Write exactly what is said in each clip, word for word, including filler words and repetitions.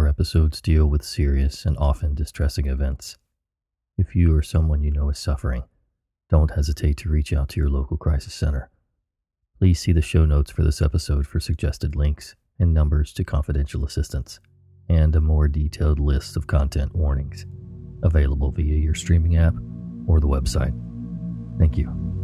Our episodes deal with serious and often distressing events. If you or someone you know is suffering, don't hesitate to reach out to your local crisis center. Please see the show notes for this episode for suggested links and numbers to confidential assistance, and a more detailed list of content warnings available via your streaming app or the website. Thank you.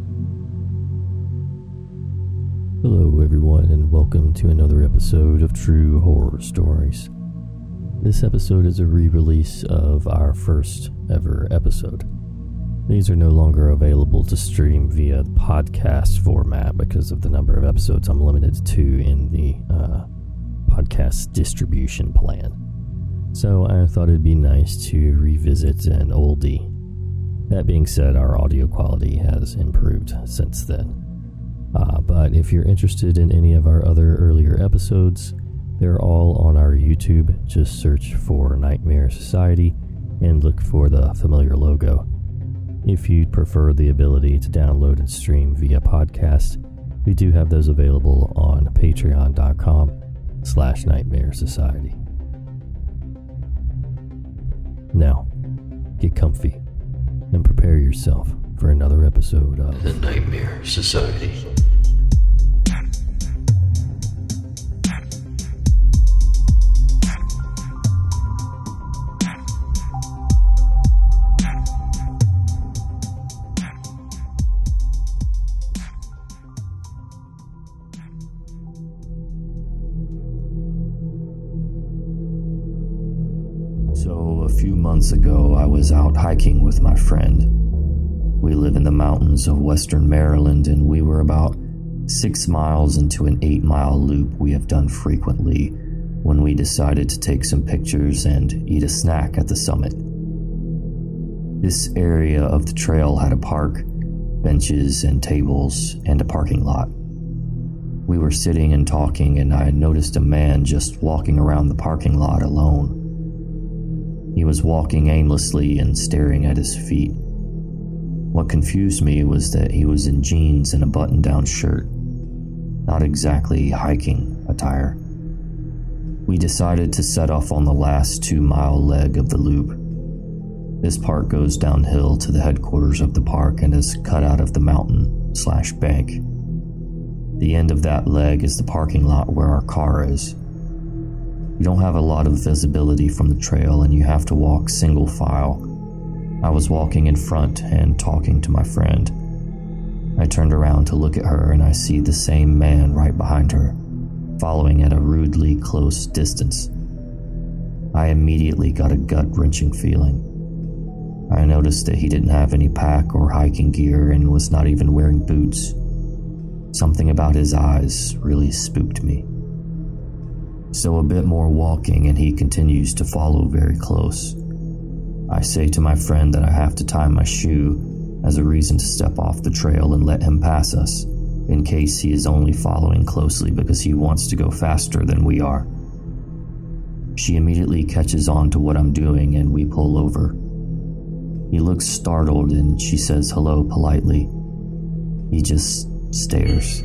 Hello everyone, and welcome to another episode of True Horror Stories. This episode is a re-release of our first ever episode. These are no longer available to stream via podcast format because of the number of episodes I'm limited to in the uh, podcast distribution plan. So I thought it'd be nice to revisit an oldie. That being said, our audio quality has improved since then. Uh, but if you're interested in any of our other earlier episodes, they're all on our YouTube. Just search for Nightmare Society and look for the familiar logo. If you'd prefer the ability to download and stream via podcast, we do have those available on patreon.com slash Nightmare Society. Now, get comfy and prepare yourself for another episode of The Nightmare Society. So, a few months ago, I was out hiking with my friend. We live in the mountains of western Maryland, and we were about six miles into an eight-mile loop we have done frequently when we decided to take some pictures and eat a snack at the summit. This area of the trail had a park, benches and tables, and a parking lot. We were sitting and talking, and I noticed a man just walking around the parking lot alone. He was walking aimlessly and staring at his feet. What confused me was that he was in jeans and a button-down shirt, not exactly hiking attire. We decided to set off on the last two-mile leg of the loop. This part goes downhill to the headquarters of the park and is cut out of the mountain slash bank. The end of that leg is the parking lot where our car is. You don't have a lot of visibility from the trail, and you have to walk single file. I was walking in front and talking to my friend. I turned around to look at her, and I see the same man right behind her, following at a rudely close distance. I immediately got a gut-wrenching feeling. I noticed that he didn't have any pack or hiking gear and was not even wearing boots. Something about his eyes really spooked me. So a bit more walking, and he continues to follow very close. I say to my friend that I have to tie my shoe as a reason to step off the trail and let him pass us, in case he is only following closely because he wants to go faster than we are. She immediately catches on to what I'm doing, and we pull over. He looks startled, and she says hello politely. He just stares.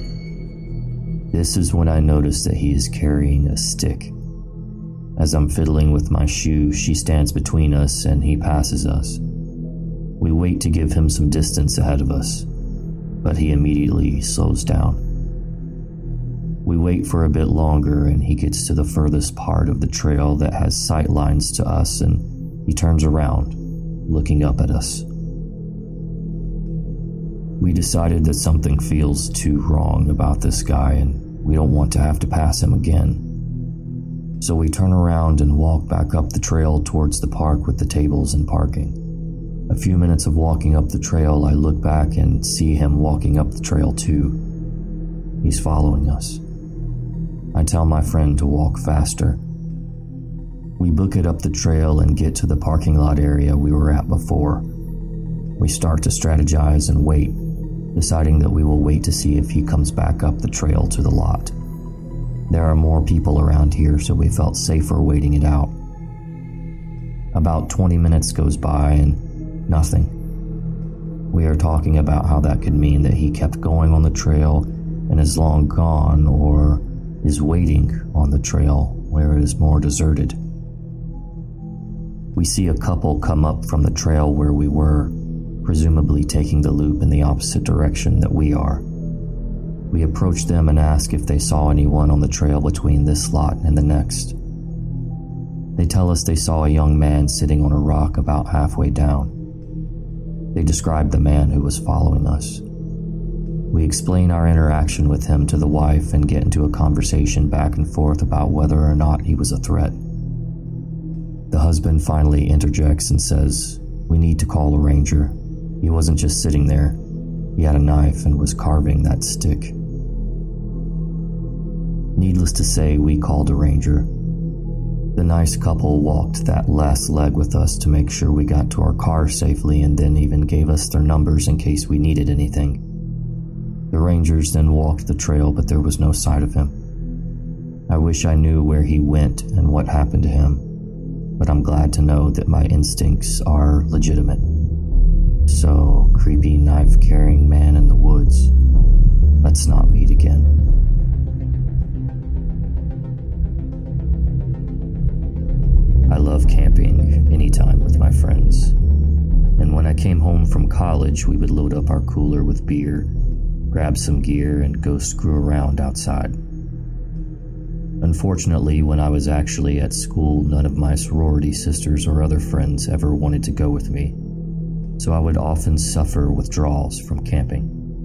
This is when I notice that he is carrying a stick. As I'm fiddling with my shoe, she stands between us and he passes us. We wait to give him some distance ahead of us, but he immediately slows down. We wait for a bit longer, and he gets to the furthest part of the trail that has sight lines to us, and he turns around, looking up at us. We decided that something feels too wrong about this guy, and we don't want to have to pass him again. So we turn around and walk back up the trail towards the park with the tables and parking. A few minutes of walking up the trail, I look back and see him walking up the trail too. He's following us. I tell my friend to walk faster. We book it up the trail and get to the parking lot area we were at before. We start to strategize and wait, deciding that we will wait to see if he comes back up the trail to the lot. There are more people around here, so we felt safer waiting it out. About twenty minutes goes by and nothing. We are talking about how that could mean that he kept going on the trail and is long gone, or is waiting on the trail where it is more deserted. We see a couple come up from the trail where we were, presumably taking the loop in the opposite direction that we are. We approach them and ask if they saw anyone on the trail between this lot and the next. They tell us they saw a young man sitting on a rock about halfway down. They describe the man who was following us. We explain our interaction with him to the wife and get into a conversation back and forth about whether or not he was a threat. The husband finally interjects and says, "We need to call a ranger. He wasn't just sitting there. He had a knife and was carving that stick." Needless to say, we called a ranger. The nice couple walked that last leg with us to make sure we got to our car safely, and then even gave us their numbers in case we needed anything. The rangers then walked the trail, but there was no sight of him. I wish I knew where he went and what happened to him, but I'm glad to know that my instincts are legitimate. So, creepy knife-carrying man in the woods, let's not meet again. I love camping anytime with my friends, and when I came home from college, we would load up our cooler with beer, grab some gear, and go screw around outside. Unfortunately, when I was actually at school, none of my sorority sisters or other friends ever wanted to go with me, so I would often suffer withdrawals from camping.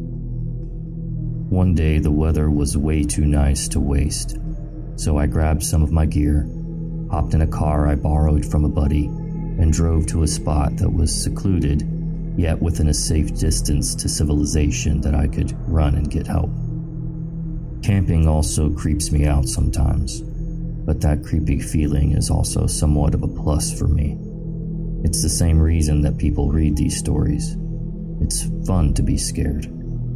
One day, the weather was way too nice to waste, so I grabbed some of my gear, hopped in a car I borrowed from a buddy, and drove to a spot that was secluded, yet within a safe distance to civilization that I could run and get help. Camping also creeps me out sometimes, but that creepy feeling is also somewhat of a plus for me. It's the same reason that people read these stories. It's fun to be scared.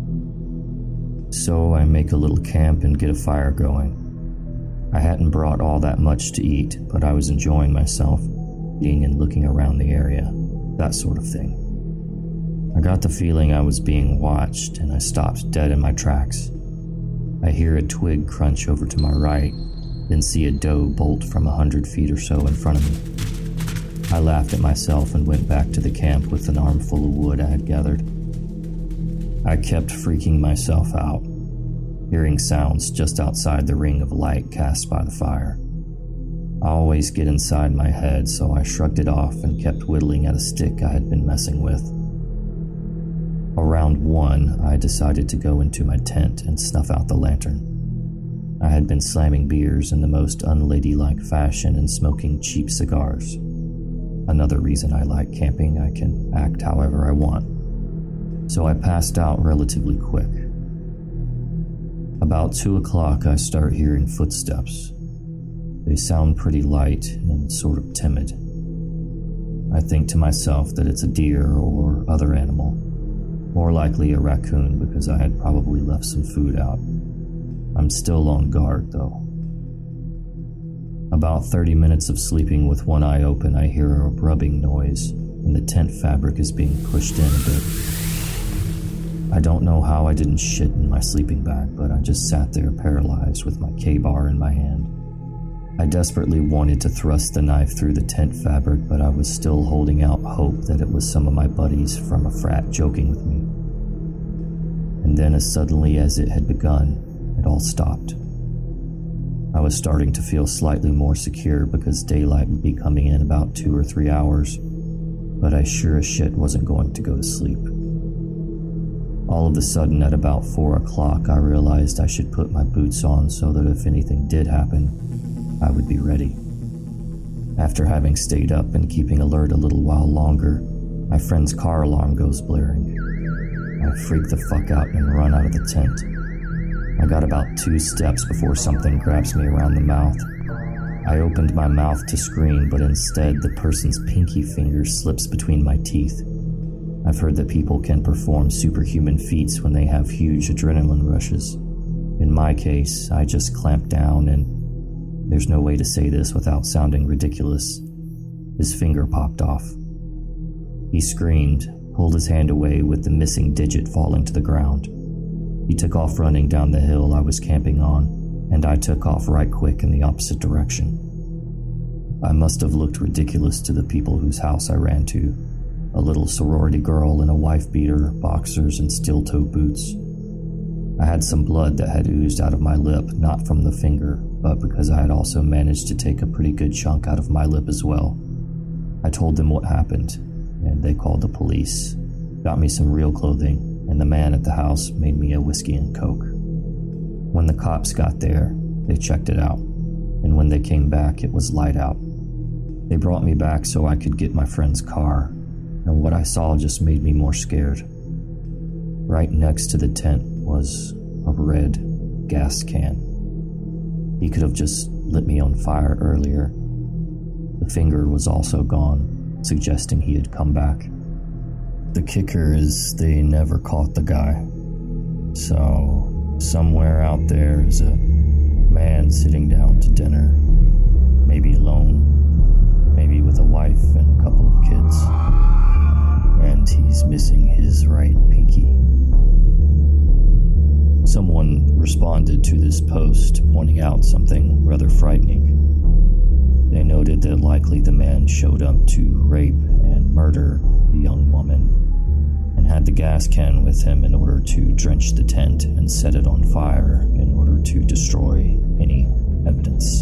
So I make a little camp and get a fire going. I hadn't brought all that much to eat, but I was enjoying myself, eating and looking around the area, that sort of thing. I got the feeling I was being watched, and I stopped dead in my tracks. I hear a twig crunch over to my right, then see a doe bolt from a hundred feet or so in front of me. I laughed at myself and went back to the camp with an armful of wood I had gathered. I kept freaking myself out, hearing sounds just outside the ring of light cast by the fire. I always get inside my head, so I shrugged it off and kept whittling at a stick I had been messing with. Around one, I decided to go into my tent and snuff out the lantern. I had been slamming beers in the most unladylike fashion and smoking cheap cigars. Another reason I like camping, I can act however I want. So I passed out relatively quick. About two o'clock, I start hearing footsteps. They sound pretty light and sort of timid. I think to myself that it's a deer or other animal, more likely a raccoon because I had probably left some food out. I'm still on guard though. About thirty minutes of sleeping with one eye open, I hear a rubbing noise, and the tent fabric is being pushed in a bit. I don't know how I didn't shit in my sleeping bag, but I just sat there paralyzed with my K-bar in my hand. I desperately wanted to thrust the knife through the tent fabric, but I was still holding out hope that it was some of my buddies from a frat joking with me. And then as suddenly as it had begun, it all stopped. I was starting to feel slightly more secure because daylight would be coming in about two or three hours, but I sure as shit wasn't going to go to sleep. All of a sudden, at about four o'clock, I realized I should put my boots on so that if anything did happen, I would be ready. After having stayed up and keeping alert a little while longer, my friend's car alarm goes blaring. I freak the fuck out and run out of the tent. I got about two steps before something grabs me around the mouth. I opened my mouth to scream, but instead the person's pinky finger slips between my teeth. I've heard that people can perform superhuman feats when they have huge adrenaline rushes. In my case, I just clamped down and, there's no way to say this without sounding ridiculous, his finger popped off. He screamed, pulled his hand away with the missing digit falling to the ground. He took off running down the hill I was camping on, and I took off right quick in the opposite direction. I must have looked ridiculous to the people whose house I ran to. A little sorority girl in a wife-beater, boxers, and steel-toe boots. I had some blood that had oozed out of my lip, not from the finger, but because I had also managed to take a pretty good chunk out of my lip as well. I told them what happened, and they called the police, got me some real clothing, and the man at the house made me a whiskey and coke. When the cops got there, they checked it out, and when they came back, it was light out. They brought me back so I could get my friend's car, and what I saw just made me more scared. Right next to the tent was a red gas can. He could have just lit me on fire earlier. The finger was also gone, suggesting he had come back. The kicker is they never caught the guy. So, somewhere out there is a man sitting down to dinner, maybe alone, maybe with a wife and a couple of kids, and he's missing his right pinky. Someone responded to this post, pointing out something rather frightening. They noted that likely the man showed up to rape and murder the young woman, and had the gas can with him in order to drench the tent and set it on fire in order to destroy any evidence.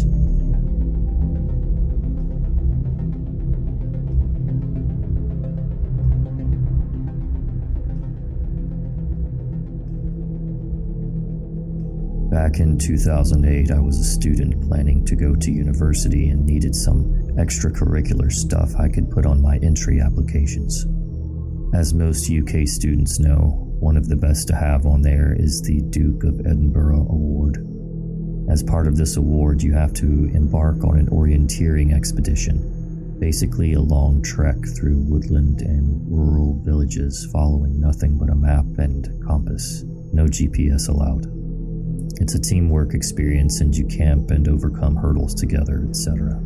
Back in two thousand eight, I was a student planning to go to university and needed some extracurricular stuff I could put on my entry applications. As most U K students know, one of the best to have on there is the Duke of Edinburgh Award. As part of this award, you have to embark on an orienteering expedition, basically a long trek through woodland and rural villages following nothing but a map and compass, no G P S allowed. It's a teamwork experience and you camp and overcome hurdles together, et cetera.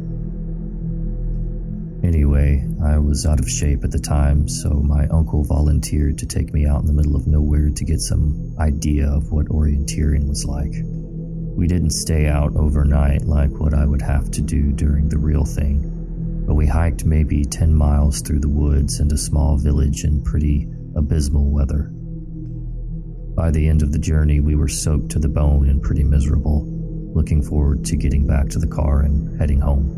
Anyway, I was out of shape at the time, so my uncle volunteered to take me out in the middle of nowhere to get some idea of what orienteering was like. We didn't stay out overnight like what I would have to do during the real thing, but we hiked maybe ten miles through the woods and a small village in pretty abysmal weather. By the end of the journey, we were soaked to the bone and pretty miserable, looking forward to getting back to the car and heading home.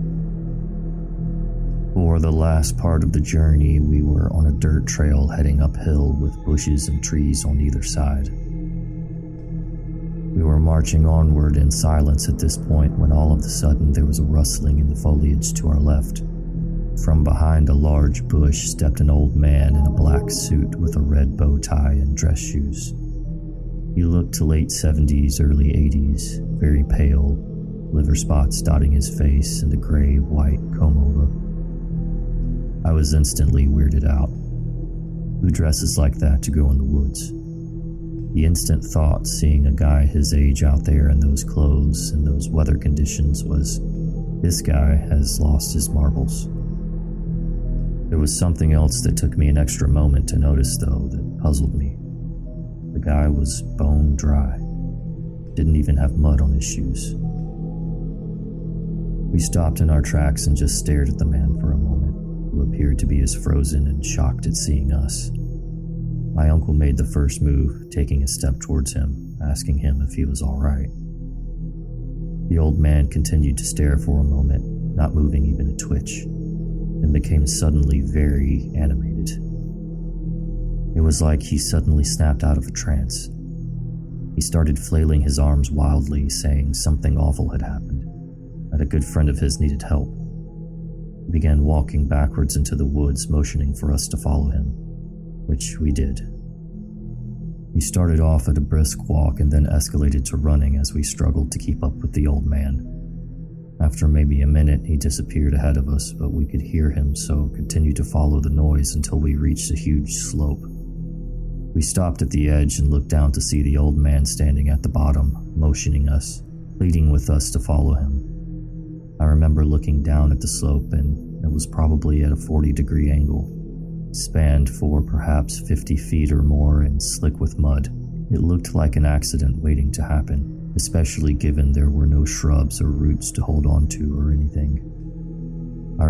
For the last part of the journey, we were on a dirt trail heading uphill with bushes and trees on either side. We were marching onward in silence at this point when all of a sudden there was a rustling in the foliage to our left. From behind a large bush stepped an old man in a black suit with a red bow tie and dress shoes. He looked late seventies, early eighties, very pale, liver spots dotting his face and a gray-white comb-over. I was instantly weirded out. Who dresses like that to go in the woods? The instant thought seeing a guy his age out there in those clothes and those weather conditions was, this guy has lost his marbles. There was something else that took me an extra moment to notice, though, that puzzled me. The guy was bone dry. Didn't even have mud on his shoes. We stopped in our tracks and just stared at the man for a moment, who appeared to be as frozen and shocked at seeing us. My uncle made the first move, taking a step towards him, asking him if he was all right. The old man continued to stare for a moment, not moving even a twitch, and became suddenly very animated. It was like he suddenly snapped out of a trance. He started flailing his arms wildly, saying something awful had happened, that a good friend of his needed help. He began walking backwards into the woods, motioning for us to follow him, which we did. We started off at a brisk walk and then escalated to running as we struggled to keep up with the old man. After maybe a minute, he disappeared ahead of us, but we could hear him, so continued to follow the noise until we reached a huge slope. We stopped at the edge and looked down to see the old man standing at the bottom, motioning us, pleading with us to follow him. I remember looking down at the slope, and it was probably at a forty degree angle, spanned for perhaps fifty feet or more and slick with mud. It looked like an accident waiting to happen, especially given there were no shrubs or roots to hold on to or anything.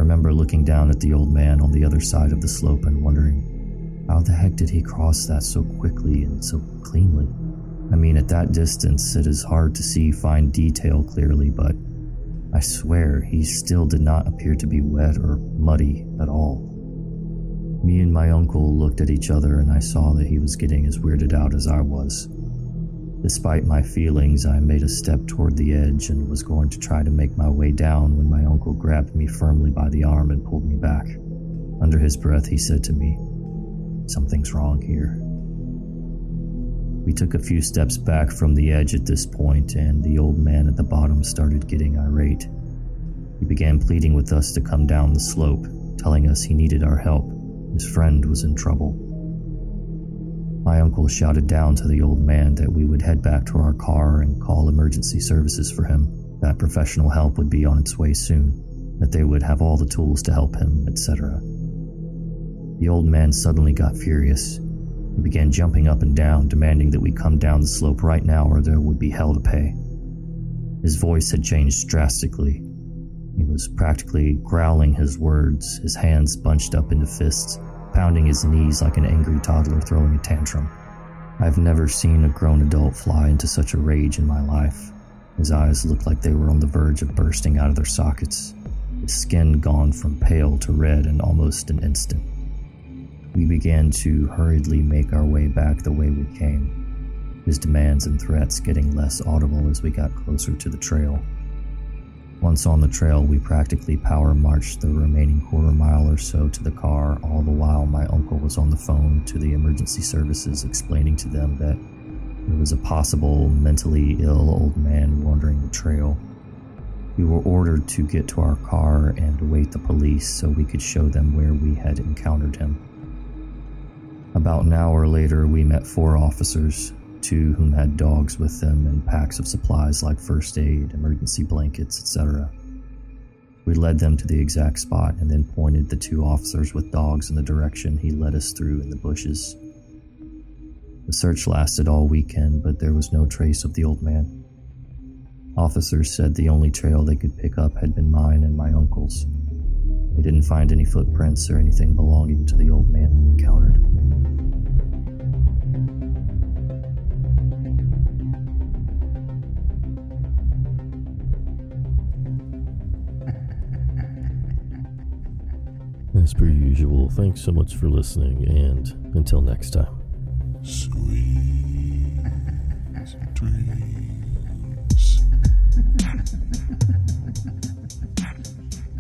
remember looking down at the old man on the other side of the slope and wondering, how the heck did he cross that so quickly and so cleanly? I mean, at that distance, it is hard to see fine detail clearly, but I swear he still did not appear to be wet or muddy at all. Me and my uncle looked at each other, and I saw that he was getting as weirded out as I was. Despite my feelings, I made a step toward the edge and was going to try to make my way down when my uncle grabbed me firmly by the arm and pulled me back. Under his breath, he said to me, "Something's wrong here." We took a few steps back from the edge at this point, and the old man at the bottom started getting irate. He began pleading with us to come down the slope, telling us he needed our help. His friend was in trouble. My uncle shouted down to the old man that we would head back to our car and call emergency services for him, that professional help would be on its way soon, that they would have all the tools to help him, et cetera. The old man suddenly got furious. He began jumping up and down, demanding that we come down the slope right now or there would be hell to pay. His voice had changed drastically. He was practically growling his words, his hands bunched up into fists, pounding his knees like an angry toddler throwing a tantrum. I've never seen a grown adult fly into such a rage in my life. His eyes looked like they were on the verge of bursting out of their sockets, his skin gone from pale to red in almost an instant. We began to hurriedly make our way back the way we came, his demands and threats getting less audible as we got closer to the trail. Once on the trail, we practically power marched the remaining quarter mile or so to the car, all the while my uncle was on the phone to the emergency services explaining to them that there was a possible mentally ill old man wandering the trail. We were ordered to get to our car and await the police so we could show them where we had encountered him. About an hour later, we met four officers, two whom had dogs with them and packs of supplies like first aid, emergency blankets, et cetera. We led them to the exact spot and then pointed the two officers with dogs in the direction he led us through in the bushes. The search lasted all weekend, but there was no trace of the old man. Officers said the only trail they could pick up had been mine and my uncle's. They didn't find any footprints or anything belonging to the old man we encountered. As per usual, thanks so much for listening, and until next time. Sweet dreams.